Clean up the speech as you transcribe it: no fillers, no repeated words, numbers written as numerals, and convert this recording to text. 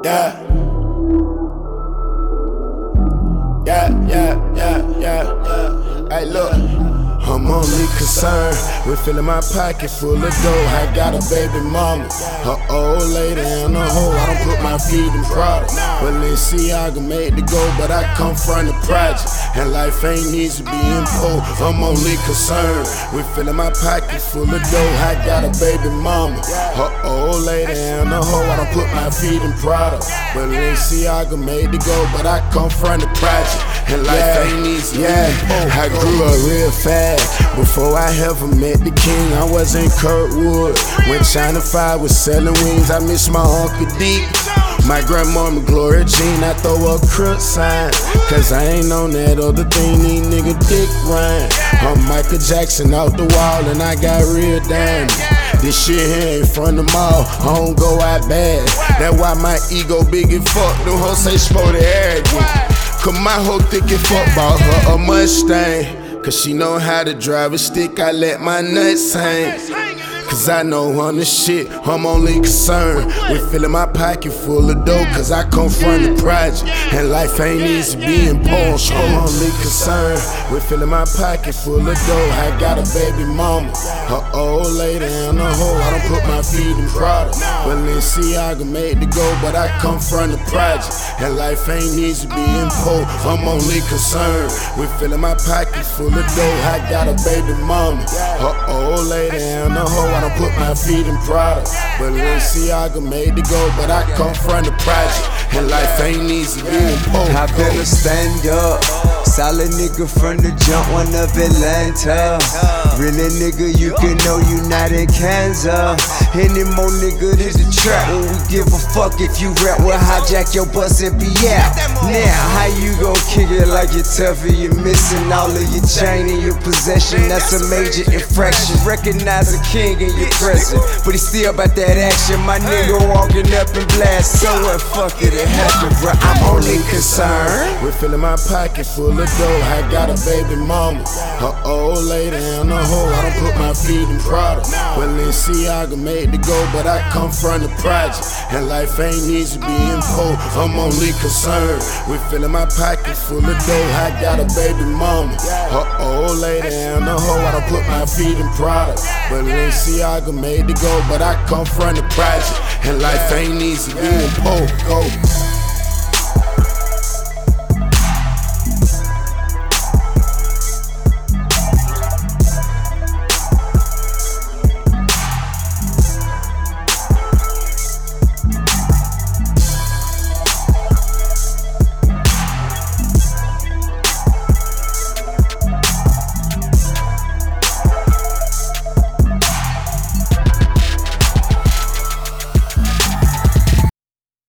Yeah. Hey, look. I'm only concerned with filling my pocket full of dough. I got a baby mama, her old lady and a hoe. I don't put my feet in product. Balenciaga made to go, but I come from the project, and life ain't easy being poor. I'm only concerned with filling my pocket full of dough. I got a baby mama, her old lady and a hoe. I don't put my feet in product. Balenciaga made to go, but I come from the project, and life ain't easy being poor. I grew up real fast. Before I ever met the king, I was in Kirkwood. When China 5 was selling wings, I miss my Uncle D. My grandmama Gloria Jean, I throw up crib sign, cause I ain't on that other thing, these nigga dick rhyme. I'm Michael Jackson off the wall and I got real diamonds. This shit here ain't from the mall, I don't go out bad. That's why my ego big and fuck, them hoes say sport arrogant. Cause my hoe thick and fuck bought her a Mustang. Cause she know how to drive a stick, I let my nuts hang. Cause I know on the shit, I'm only concerned with filling my pocket full of dough. Cause I come from the project, and life ain't easy being poor. I'm only concerned with filling my pocket full of dough. I got a baby mama, her old lady and a hoe. I don't put my feet in product. Balenciaga made to go, but I come from the project, and life ain't easy being poor. I'm only concerned with filling my pocket full of dough. I got a baby mama, her old lady and a hoe. I don't put my feet in product. Balenciaga made to go, but I come from the project, and life ain't easy being poor. I better stand up. Solid nigga from the jump, one of Atlanta. Really nigga, you can know you not in Kansas. Any more nigga, this a trap. When we give a fuck if you rap, we'll hijack your bus and be out. Now, how you gon' kick it like you're tough and you're missing all of your chain and your possession? That's a major infraction. Recognize a king in your presence, but he still about that action. My nigga walking up and blast, so what, fuck it happened, bro. I'm only concerned with filling my pocket full of dough. I got a baby mama, her old lady and a hoe. I don't put my feet in product. Balenciaga made to go, but I come from the project, and life ain't easy being poor. I'm only concerned with filling my pocket full of dough. I got a baby mama, her old lady and a hoe. I don't put my feet in product. Balenciaga made to go, but I come from the project, and life ain't easy being poor. Go.